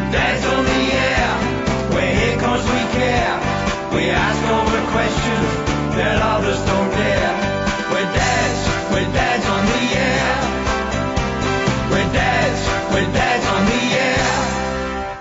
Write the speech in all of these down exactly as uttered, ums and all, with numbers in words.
Dad's on the air, we're here 'cause we care. We ask all the questions that others don't dare. We're dads, we're dads on the air. We're dads, we're dads on the air.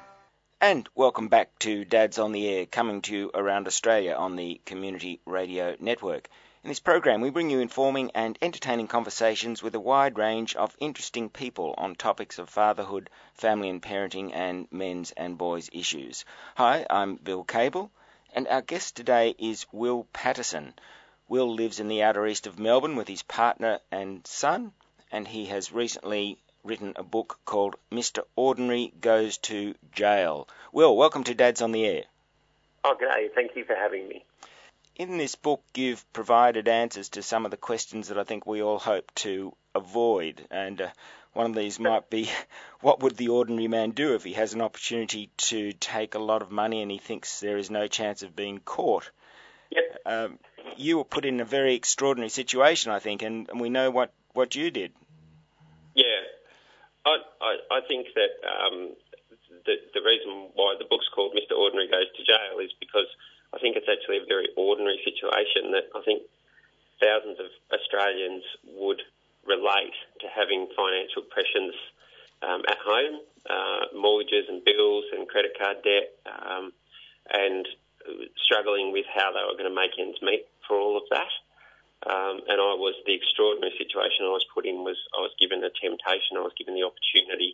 And welcome back to Dads on the Air, coming to you around Australia on the Community Radio Network. In this program, we bring you informing and entertaining conversations with a wide range of interesting people on topics of fatherhood, family and parenting, and men's and boys' issues. Hi, I'm Bill Cable, and our guest today is Will Patterson. Will lives in the outer east of Melbourne with his partner and son, and he has recently written a book called Mister Ordinary Goes to Jail. Will, welcome to Dads on the Air. Oh, g'day. Thank you for having me. In this book, you've provided answers to some of the questions that I think we all hope to avoid. And uh, one of these might be, what would the ordinary man do if he has an opportunity to take a lot of money and he thinks there is no chance of being caught? Yep. Um, you were put in a very extraordinary situation, I think, and, and we know what, what you did. Yeah. I, I, I think that um, the, the reason why the book's called Mister Ordinary Goes to Jail is because I think it's actually a very ordinary situation that I think thousands of Australians would relate to having financial pressures um, at home, uh, mortgages and bills and credit card debt, um, and struggling with how they were going to make ends meet for all of that. Um, and I was, the extraordinary situation I was put in was I was given the temptation, I was given the opportunity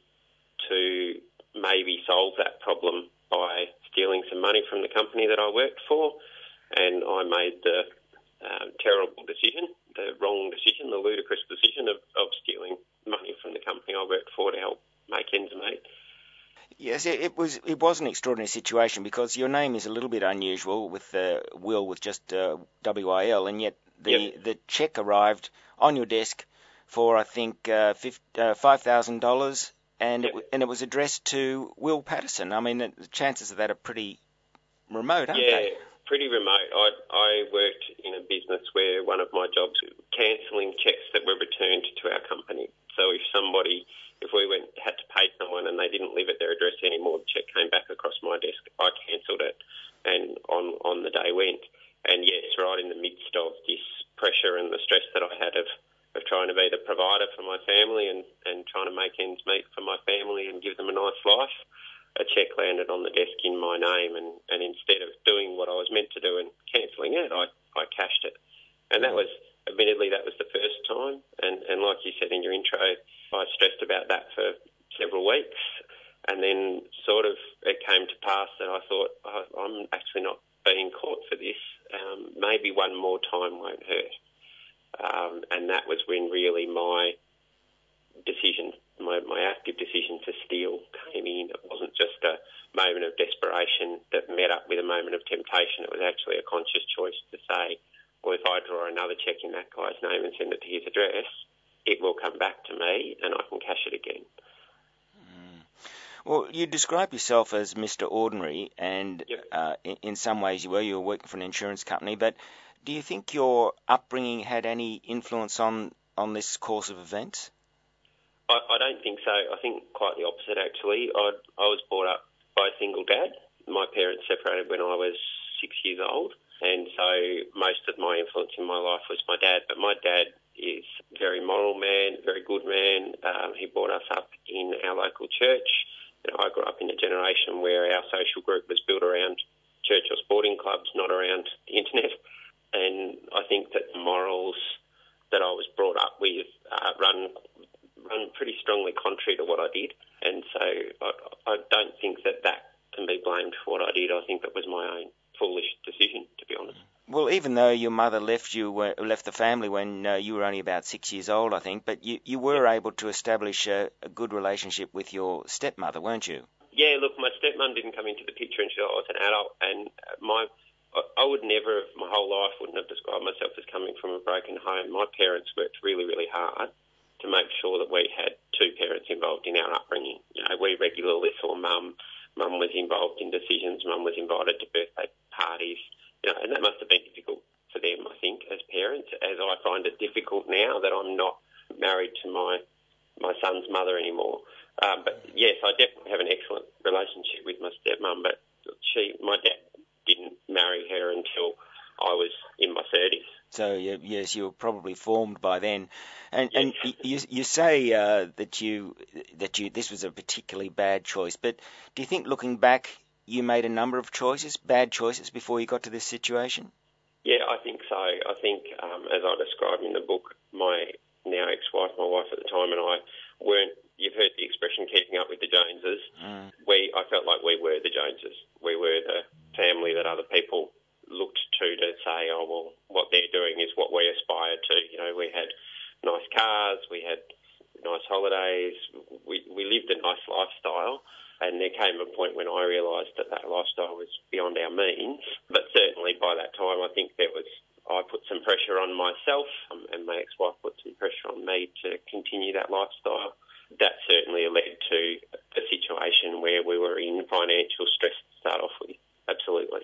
to maybe solve that problem by stealing some money from the company that I worked for, and I made the uh, terrible decision, the wrong decision, the ludicrous decision of, of stealing money from the company I worked for to help make ends meet. Yes, it was it was an extraordinary situation because your name is a little bit unusual with uh, Will with just uh, W I L, and yet the, yep. the cheque arrived on your desk for, I think, uh, uh, five thousand dollars, and, yep. it, and it was addressed to Will Patterson. I mean, the chances of that are pretty remote, aren't yeah, they? Yeah, pretty remote. I, I worked in a business where one of my jobs was cancelling cheques that were returned to our company. So if somebody... If we went had to pay someone and they didn't live at their address anymore, the cheque came back across my desk. I cancelled it, and on, on the day went. And yes, right in the midst of this pressure and the stress that I had of, of trying to be the provider for my family and, and trying to make ends meet for my family and give them a nice life, a cheque landed on the desk in my name, and, and instead of doing what I was meant to do and cancelling it, I, I cashed it. And that was, admittedly, that was the first time. And, and like you said in your intro, I stressed about that for several weeks, and then sort of it came to pass that I thought, oh, I'm actually not being caught for this. Um, maybe one more time won't hurt. Um, and that was when really my decision, my, my active decision to steal came in. It wasn't just a moment of desperation that met up with a moment of temptation. It was actually a conscious choice to say, well, if I draw another cheque in that guy's name and send it to his address, it will come back to me and I can cash it again. Mm. Well, you describe yourself as Mister Ordinary, and yep. uh, in, in some ways you were. You were working for an insurance company, but do you think your upbringing had any influence on, on this course of events? I, I don't think so. I think quite the opposite, actually. I, I was brought up by a single dad. My parents separated when I was six years old, and so most of my influence in my life was my dad. But my dad is a very moral man, very good man. Um, he brought us up in our local church. You know, I grew up in a generation where our social group was built around church or sporting clubs, not around the internet. And I think that the morals that I was brought up with uh, run run pretty strongly contrary to what I did. And so I, I don't think that that can be blamed for what I did. I think that was my own foolish decision, to be honest. Well, even though your mother left you, uh, left the family when uh, you were only about six years old, I think, but you, you were able to establish a, a good relationship with your stepmother, weren't you? Yeah, look, my stepmum didn't come into the picture until I was an adult, and my I would never, my whole life, wouldn't have described myself as coming from a broken home. My parents worked really, really hard to make sure that we had two parents involved in our upbringing. You know, we regularly saw mum. Mum was involved in decisions. Mum was invited to birthday parties. You know, and that must have been difficult for them, I think, as parents, as I find it difficult now that I'm not married to my my son's mother anymore. Um, but yes, I definitely have an excellent relationship with my stepmum, but she, my dad didn't marry her until I was in my thirties. So you, yes, you were probably formed by then, and Yes. and you you say uh, that you that you this was a particularly bad choice. But do you think, looking back, you made a number of choices, bad choices, before you got to this situation? Yeah, I think so. I think, um, as I described in the book, my now ex-wife, my wife at the time, and I weren't. You've heard the expression "keeping up with the Joneses." Mm. We, I felt like we were the Joneses. We were the family that other people looked to to say, "Oh well, what they're doing is what we aspire to." You know, we had nice cars, we had nice holidays, we we lived a nice lifestyle. And there came a point when I realised that that lifestyle was beyond our means. But certainly by that time, I think there was, I put some pressure on myself, um, and my ex-wife put some pressure on me to continue that lifestyle. That certainly led to a situation where we were in financial stress to start off with. Absolutely.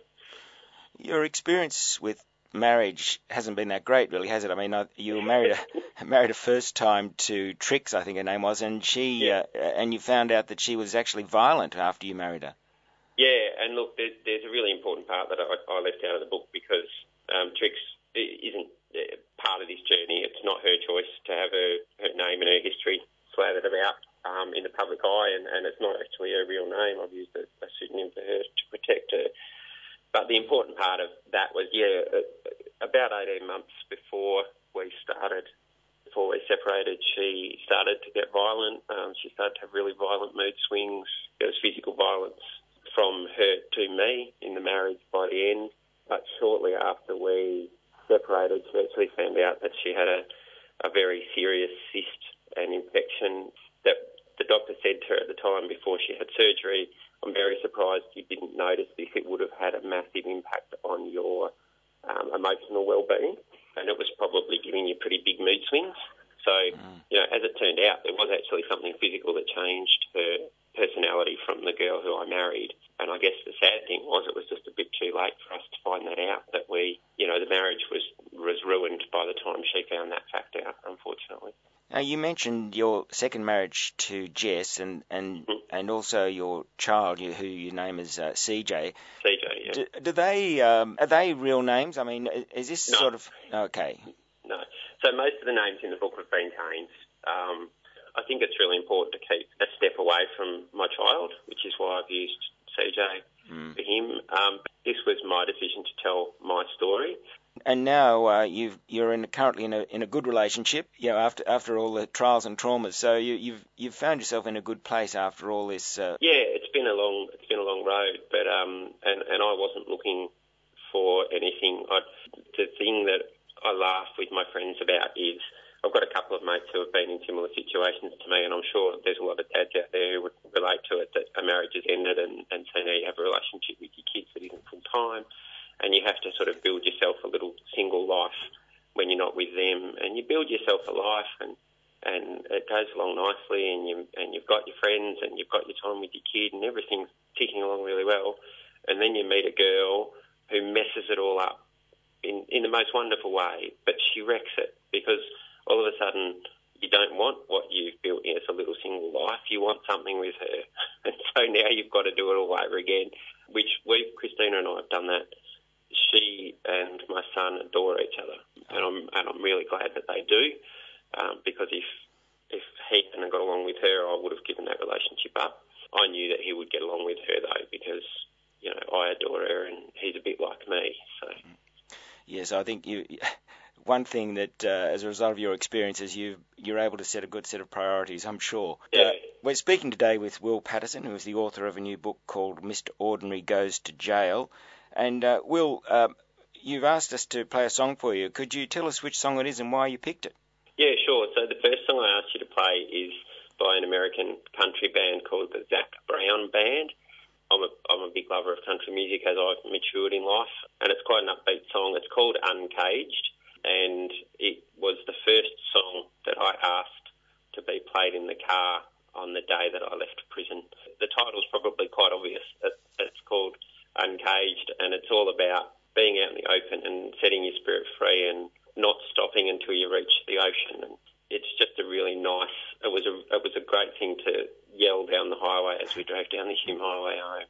Your experience with marriage hasn't been that great, really, has it? I mean, you were married a, married a first time to Trix, I think her name was, and she Yeah. uh, and you found out that she was actually violent after you married her. Yeah, and look, there's, there's a really important part that I, I left out of the book because um, Trix isn't part of this journey. It's not her choice to have her, her name and her history slattered about um, in the public eye, and, and it's not actually her real name. I've used a, a pseudonym for her to protect her. But the important part of that was, yeah, about eighteen months before we started, before we separated, she started to get violent. Um, she started to have really violent mood swings. There was physical violence from her to me in the marriage by the end. But shortly after we separated, she actually found out that she had a, a very serious cyst and infection that the doctor said to her at the time before she had surgery, "I'm very surprised you didn't notice this. It would have had a massive impact on your um, emotional well-being, and it was probably giving you pretty big mood swings." So, mm. you know, as it turned out, there was actually something physical that changed her personality from the girl who I married. And I guess the sad thing was it was just a bit too late for us to find that out, that we, you know, the marriage was, was ruined by the time she found that fact out, unfortunately. Now, you mentioned your second marriage to Jess and and, mm. and also your child, who you name as uh, C J. C J, yeah. Do, do they, um, are they real names? I mean, is this no. sort of... Okay. No. So most of the names in the book have been changed. Um, I think it's really important to keep a step away from my child, which is why I've used C J mm. for him. Um, this was my decision to tell my story. And now uh, you've, you're in currently in a in a good relationship, you know, after after all the trials and traumas. So you, you've you've found yourself in a good place after all this. Uh... Yeah, it's been a long it's been a long road, but um, and and I wasn't looking for anything. I, the thing that I laugh with my friends about is I've got a couple of mates who have been in similar situations to me, and I'm sure there's a lot of dads out there who would relate to it, that a marriage has ended and, and so now you have a relationship with your kids that isn't full time, and you have to sort of build yourself a little single life when you're not with them, and you build yourself a life, and and it goes along nicely, and you and you've got your friends, and you've got your time with your kid, and everything's ticking along really well, and then you meet a girl who messes it all up in in the most wonderful way, but she wrecks it because all of a sudden you don't want what you've built as a little single life. You want something with her, and so now you've got to do it all over again. Which we, Christina and I, have done that. She and my son adore each other, and I'm and I'm really glad that they do, um, because if if he hadn't got along with her, I would have given that relationship up. I knew that he would get along with her though, because you know I adore her and he's a bit like me. So yes, I think you. One thing that, uh, as a result of your experiences, you you're able to set a good set of priorities, I'm sure. Yeah. Uh, we're speaking today with Will Patterson, who is the author of a new book called Mister Ordinary Goes to Jail. And uh, Will, uh, you've asked us to play a song for you. Could you tell us which song it is and why you picked it? Yeah, sure. So the first song I asked you to play is by an American country band called the Zac Brown Band. I'm a, I'm a big lover of country music as I've matured in life, and it's quite an upbeat song. It's called Uncaged. And it was the first song that I asked to be played in the car on the day that I left prison. The title's probably quite obvious. It's called Uncaged, and it's all about being out in the open and setting your spirit free and not stopping until you reach the ocean. And it's just a really nice, it was a, it was a great thing to yell down the highway as we drove down the Hume Highway home.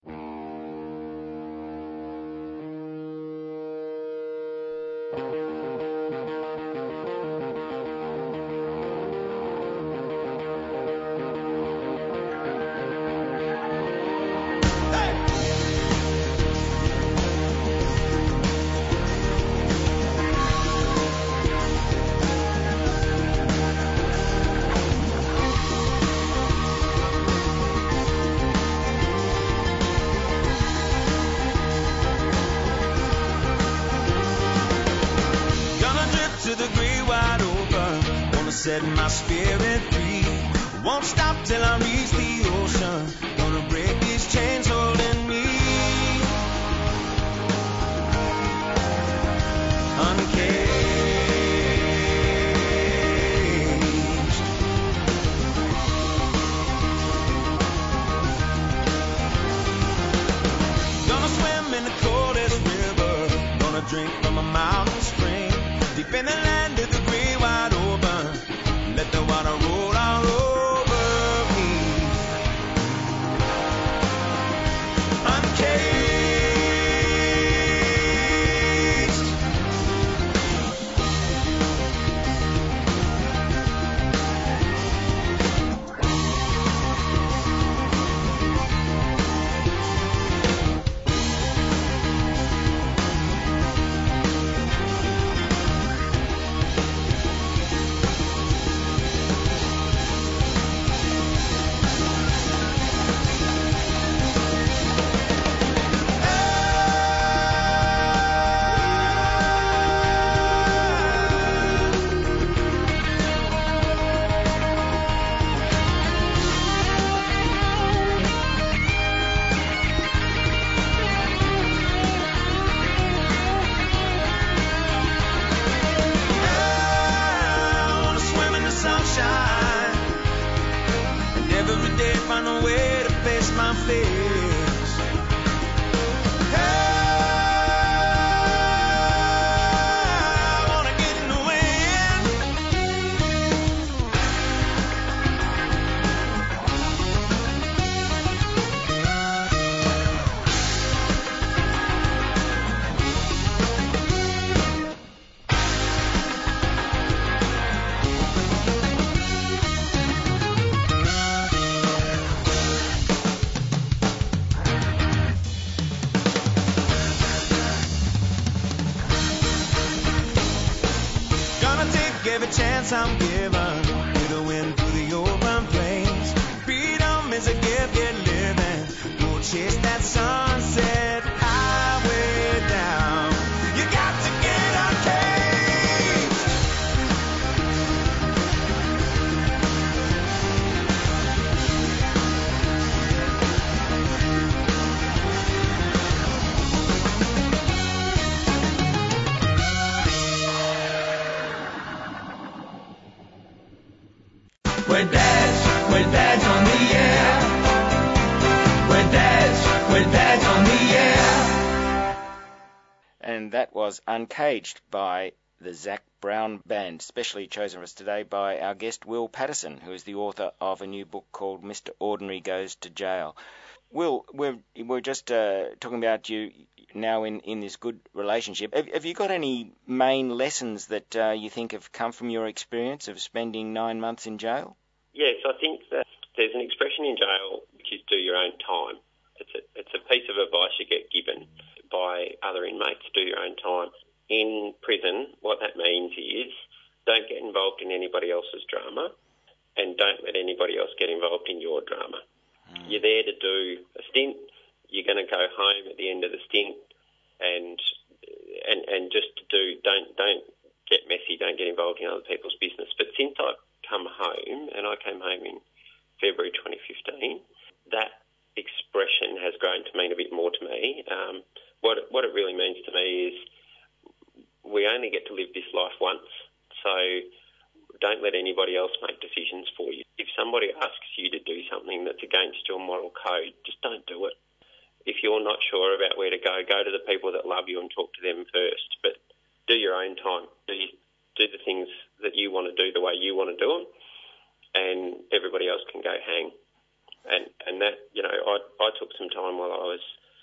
Set my spirit free. Won't stop till I reach the ocean. Gonna break these chains holding me. Uncaged. Gonna swim in the coldest river. Gonna drink from a mountain spring. Deep in the land of the great wide open. Let the water roll all over me. Uncaged. Every chance I'm given, with the wind through the open plains. Freedom is a gift, get living. Go chase that sunset highway down. You got to get uncaged. We're dads, we're dads on the air. We're dads, we're dads on the air. And that was Uncaged by the Zac Brown Band, specially chosen for us today by our guest Will Patterson, who is the author of a new book called Mister Ordinary Goes to Jail. Will, we're, we're just uh, talking about you now in, in this good relationship. Have, have you got any main lessons that uh, you think have come from your experience of spending nine months in jail? Yes, I think that there's an expression in jail which is do your own time. It's a, it's a piece of advice you get given by other inmates, do your own time. In prison, what that means is don't get involved in anybody else's drama and don't let anybody else get involved in your drama. Mm. You're there to do a stint. You're going to go home at the end of the stint and and and just to do, don't, don't get messy, don't get involved in other people's business. But since I've come home, and I came home in February twenty fifteen, that expression has grown to mean a bit more to me. Um, what, what it really means to me is we only get to live this life once, so don't let anybody else make decisions for you. If somebody asks you to do something that's against your moral code, just don't do it. If you're not sure about where to go, go to the people that love you and talk to them first. But do your own time. Do, you, do the things that you want to do the way you want to do them, and everybody else can go hang. And and that, you know, I, I took some time while I was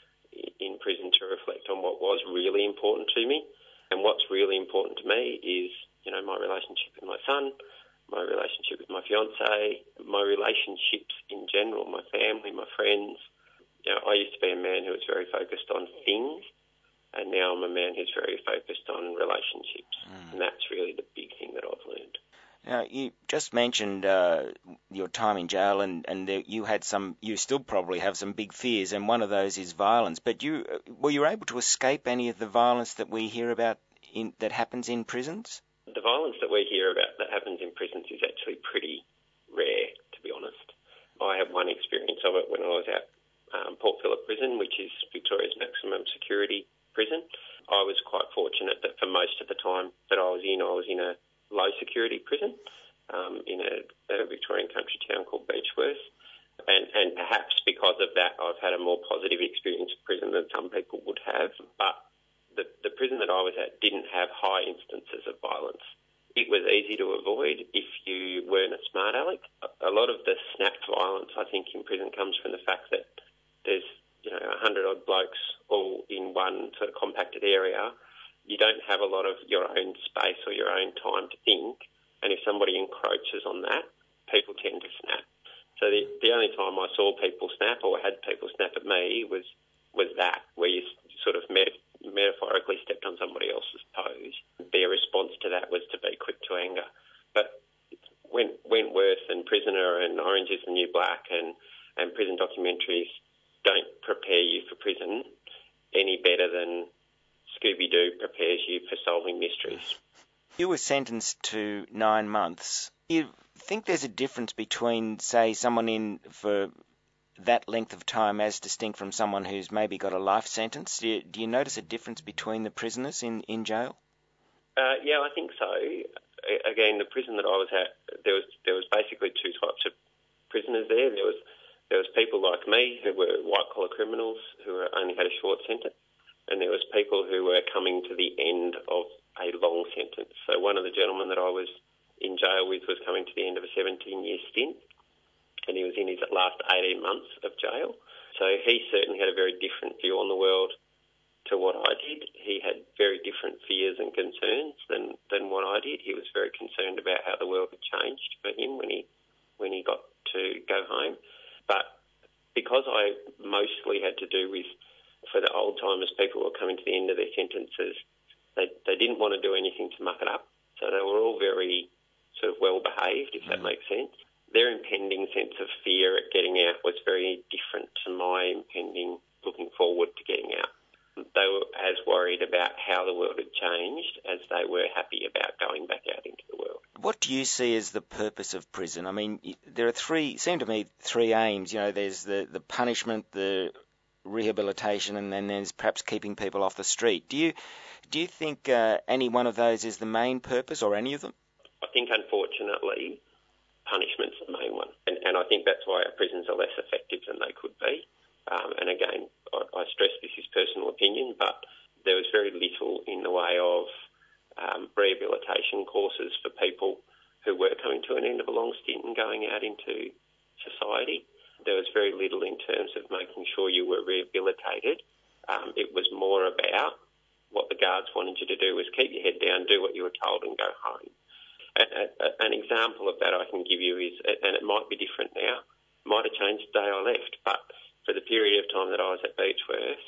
in prison to reflect on what was really important to me. And what's really important to me is, you know, my relationship with my son, my relationship with my fiancée, my relationships in general, my family, my friends. You know, I used to be a man who was very focused on things, and now I'm a man who's very focused on relationships. Mm. And that's really the big thing that I've learned. Now, you just mentioned uh, your time in jail, and, and there, you had some, you still probably have some big fears, and one of those is violence. But you were you able to escape any of the violence that we hear about in, that happens in prisons? The violence that we hear about that happens in prisons is actually pretty rare, to be honest. I had one experience of it when I was at um, Port Phillip Prison, which is Victoria's maximum security prison. I was quite fortunate that for most of the time that I was in, I was in a low security prison um, in a, a Victorian country town called Beechworth. And, and perhaps because of that, I've had a more positive experience of prison than some people would have. But the, the prison that I was at didn't have high instances of violence. It was easy to avoid if you weren't a smart aleck. A lot of the snap violence, I think, in prison comes from the fact that there's, you know, a hundred odd blokes all in one sort of compacted area. You don't have a lot of your own space or your own time to think. And if somebody encroaches on that, people tend to snap. So the, the only time I saw people snap or had people snap at me was was that, where you sort of met, metaphorically stepped on somebody else's toes. Their response to that was to be quick to anger. But Went, Wentworth and Prisoner and Orange is the New Black and, and prison documentaries don't prepare you for prison any better than Scooby-Doo prepares you for solving mysteries. You were sentenced to nine months. Do you think there's a difference between, say, someone in for that length of time as distinct from someone who's maybe got a life sentence? Do you, do you notice a difference between the prisoners in, in jail? Uh, yeah, I think so. Again, the prison that I was at, there was there was basically two types of prisoners there. There was there was people like me who were white-collar criminals who only had a short sentence, and there was people who were coming to the end of a long sentence. So one of the gentlemen that I was in jail with was coming to the end of a seventeen-year stint, and he was in his last eighteen months of jail. So he certainly had a very different view on the world to what I did. He had very different fears and concerns than, than what I did. He was very concerned about how the world had changed for him when he when he got to go home. But because I mostly had to do with, for the old-timers, people who were coming to the end of their sentences, they, they didn't want to do anything to muck it up. So they were all very sort of well-behaved, if that makes sense. Their impending sense of fear at getting out was very different to my impending looking forward to getting out. They were as worried about how the world had changed as they were happy about going back out into the world. What do you see as the purpose of prison? I mean, there are three, seem to me, three aims. You know, there's the, the punishment, the rehabilitation, and then there's perhaps keeping people off the street. Do you do you think uh, any one of those is the main purpose, or any of them? I think, unfortunately, punishment's the main one. And, and I think that's why our prisons are less effective than they could be. Um, and again, I, I stress this is personal opinion, but there was very little in the way of um, rehabilitation courses for people who were coming to an end of a long stint and going out into society. There was very little in terms of making sure you were rehabilitated. Um, it was more about what the guards wanted you to do was keep your head down, do what you were told and go home. And, uh, an example of that I can give you is, and it might be different now, might have changed the day I left, but for the period of time that I was at Beechworth,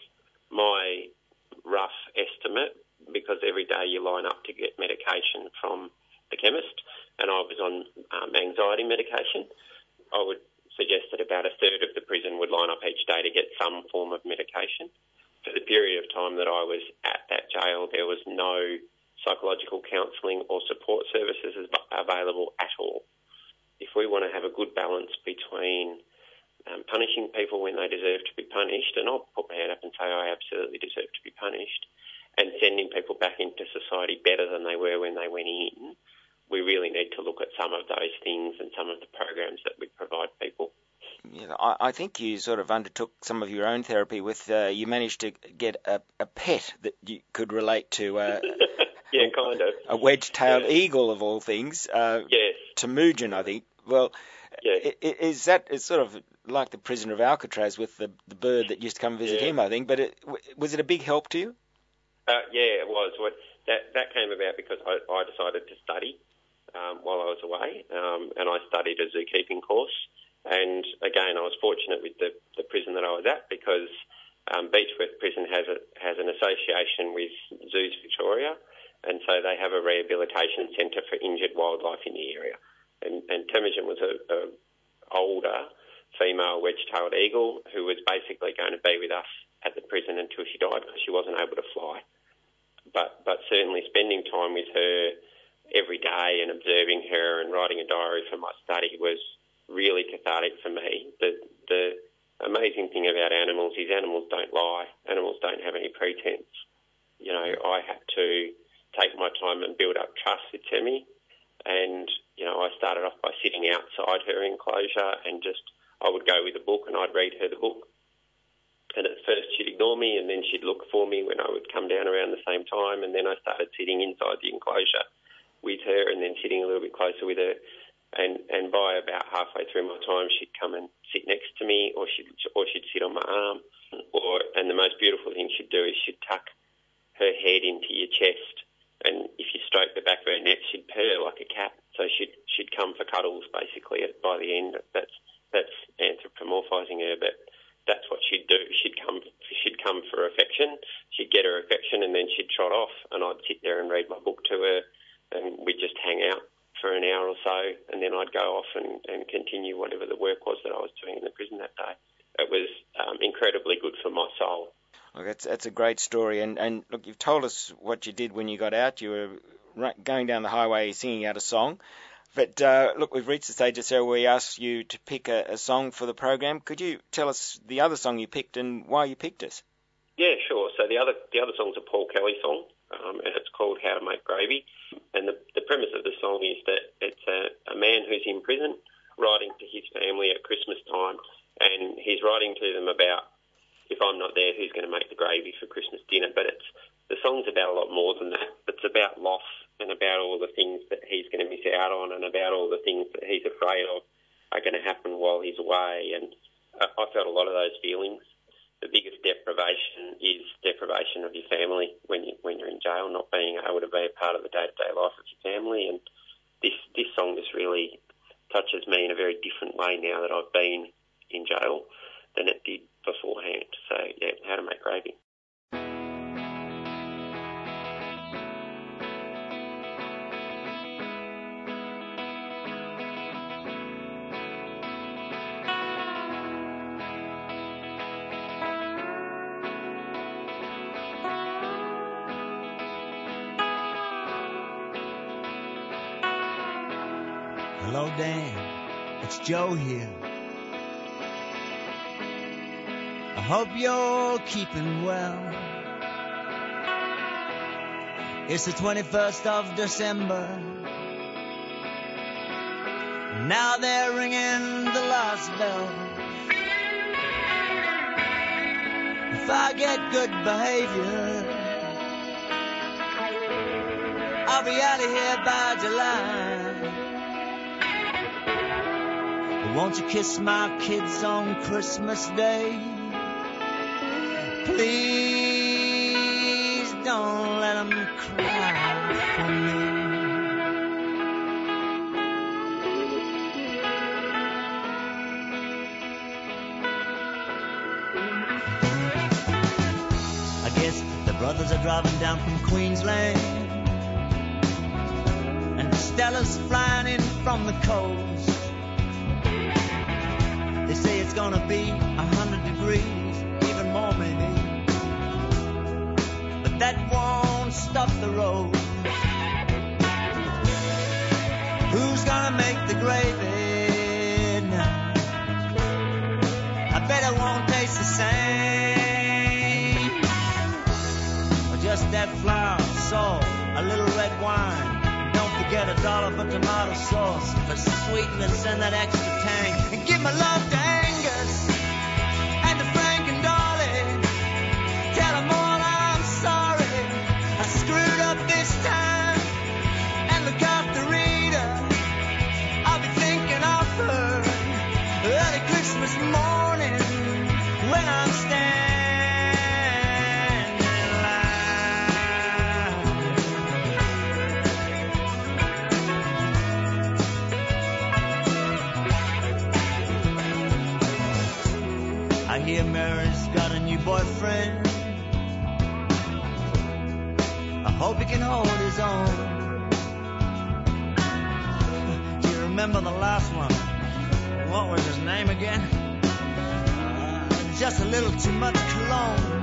my rough estimate, because every day you line up to get medication from the chemist, and I was on um, anxiety medication, I would suggest that about a third of the prison would line up each day to get some form of medication. For the period of time that I was at that jail, there was no psychological counselling or support services available at all. If we want to have a good balance between Um, punishing people when they deserve to be punished, and I'll put my hand up and say I absolutely deserve to be punished, and sending people back into society better than they were when they went in, we really need to look at some of those things and some of the programs that we provide people. Yeah, I, I think you sort of undertook some of your own therapy with, uh, you managed to get a, a pet that you could relate to. Uh, yeah, kind of. A wedge-tailed yeah. eagle of all things. Uh, yes. Temujin, I think. Well, yeah. is that is sort of like the prisoner of Alcatraz with the, the bird that used to come visit yeah. him, I think. But it, was it a big help to you? Uh, yeah, it was. What, that that came about because I, I decided to study um, while I was away, um, and I studied a zookeeping course. And again, I was fortunate with the, the prison that I was at because um, Beechworth Prison has a, has an association with Zoos Victoria, and so they have a rehabilitation centre for injured wildlife in the area. And, and Temujin was a, a older female wedge-tailed eagle who was basically going to be with us at the prison until she died because she wasn't able to fly. But but certainly spending time with her every day and observing her and writing a diary for my study was really cathartic for me. The the amazing thing about animals is animals don't lie. Animals don't have any pretense. You know, I had to take my time and build up trust with Temi, and you know, I started off by sitting outside her enclosure and just I would go with a book and I'd read her the book. And at first she'd ignore me, and then she'd look for me when I would come down around the same time, and then I started sitting inside the enclosure with her and then sitting a little bit closer with her. And, and by about halfway through my time, she'd come and sit next to me, or she'd or she'd sit on my arm. Or and the most beautiful thing she'd do is she'd tuck her head into your chest, and if you stroke the back of her neck, she'd purr like a cat. So she'd she'd come for cuddles basically by the end. That's that's anthropomorphizing her, but that's what she'd do. She'd come she'd come for affection. She'd get her affection, and then she'd trot off, and I'd sit there and read my book to her, and we'd just hang out for an hour or so, and then I'd go off and, and continue whatever the work was that I was doing in the prison that day. It was um, incredibly good for my soul. Look, that's, that's a great story, and, and look, you've told us what you did when you got out. You were going down the highway singing out a song. But uh, look, we've reached the stage, Sarah, where we asked you to pick a, a song for the program. Could you tell us the other song you picked and why you picked it? Yeah, sure. So the other the other song's a Paul Kelly song, um, and it's called How to Make Gravy. And the, the premise of the song is that it's a, a man who's in prison writing to his family at Christmas time, and he's writing to them about, if I'm not there, who's going to make the gravy for Christmas dinner. But it's the song's about a lot more than that. It's about loss and about all the things that he's going to miss out on, and about all the things that he's afraid of are going to happen while he's away. And I, I felt a lot of those feelings. The biggest deprivation is deprivation of your family when you when you're in jail, not being able to be a part of the day-to-day life of your family. And this this song just really touches me in a very different way now that I've been in jail than it did beforehand. So yeah, How to Make Gravy. Hello, Dan. It's Joe here. I hope you're keeping well. It's the twenty-first of December. Now they're ringing the last bell. If I get good behavior, I'll be out of here by July. Won't you kiss my kids on Christmas Day? Please don't let them cry for me. I guess the brothers are driving down from Queensland, and Stella's flying in from the coast. They say it's gonna be a hundred degrees, even more maybe. But that won't stop the road. Who's gonna make the gravy now? I bet it won't taste the same. Or just that flour, salt, a little red wine. Don't forget a dollar for tomato sauce for sweetness and that extra tang. And give my love to Angus and to Frank and Dolly. Tell them all I'm sorry. I screwed up this time. And look after Rita. I'll be thinking of her early Christmas morning. when I'm standing in line. I hear Mary's got a new boyfriend. I hope he can hold his own. Do you remember the last one? What was his name again? Uh, just a little too much cologne.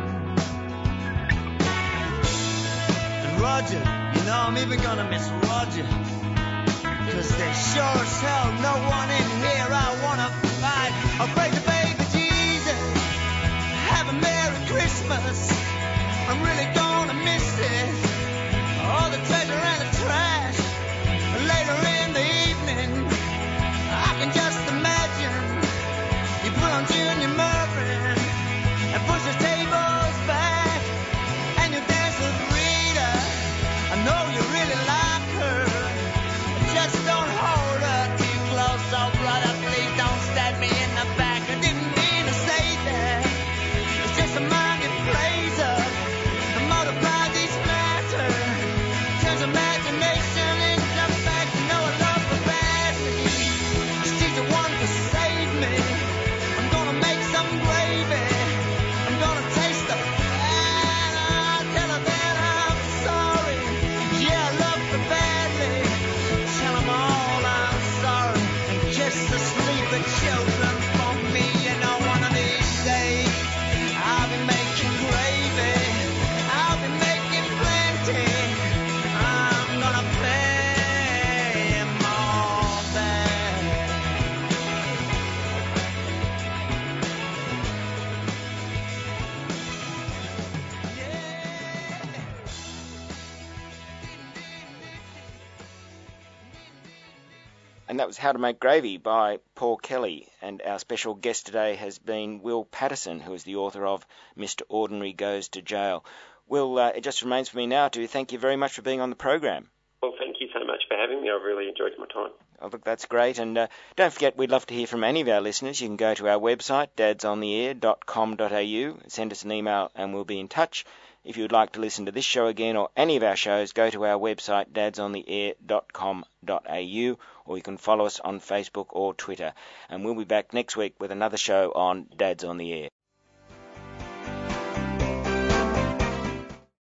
And Roger, you know I'm even gonna miss Roger. Cause there's sure as hell no one in here I wanna fight. I'll pray to baby Jesus, have a Merry Christmas. I'm really gonna miss it. All the treasure and the trash. Later in the evening, I can just imagine you put on Junior Murphy and push the tables back, and you dance with Rita. I know you really like her, just don't hold her too close. Oh brother, please don't stab me in the back. I didn't mean to say that. It's just a mind that plays up and multiplies each matter. Turns imagination into fact. You know I love her badly. She's the one to save me. I'm gonna make some gravy. I'm gonna taste the fat. I'll tell her that I'm sorry. Yeah, I love her badly. Tell them all I'm sorry. And kiss the sleeping children for me. You know, one of these days I'll be making gravy. I'll be making plenty. I'm gonna pay 'em all back. And that was How to Make Gravy by Paul Kelly. And our special guest today has been Will Patterson, who is the author of Mister Ordinary Goes to Jail. Will, uh, it just remains for me now to thank you very much for being on the program. Well, thank you so much for having me. I've really enjoyed my time. Oh, look, that's great. And uh, don't forget, we'd love to hear from any of our listeners. You can go to our website, dads on the air dot com dot a u, send us an email and we'll be in touch. If you would like to listen to this show again or any of our shows, go to our website, dads on the air dot com dot a u, or you can follow us on Facebook or Twitter. And we'll be back next week with another show on Dads on the Air.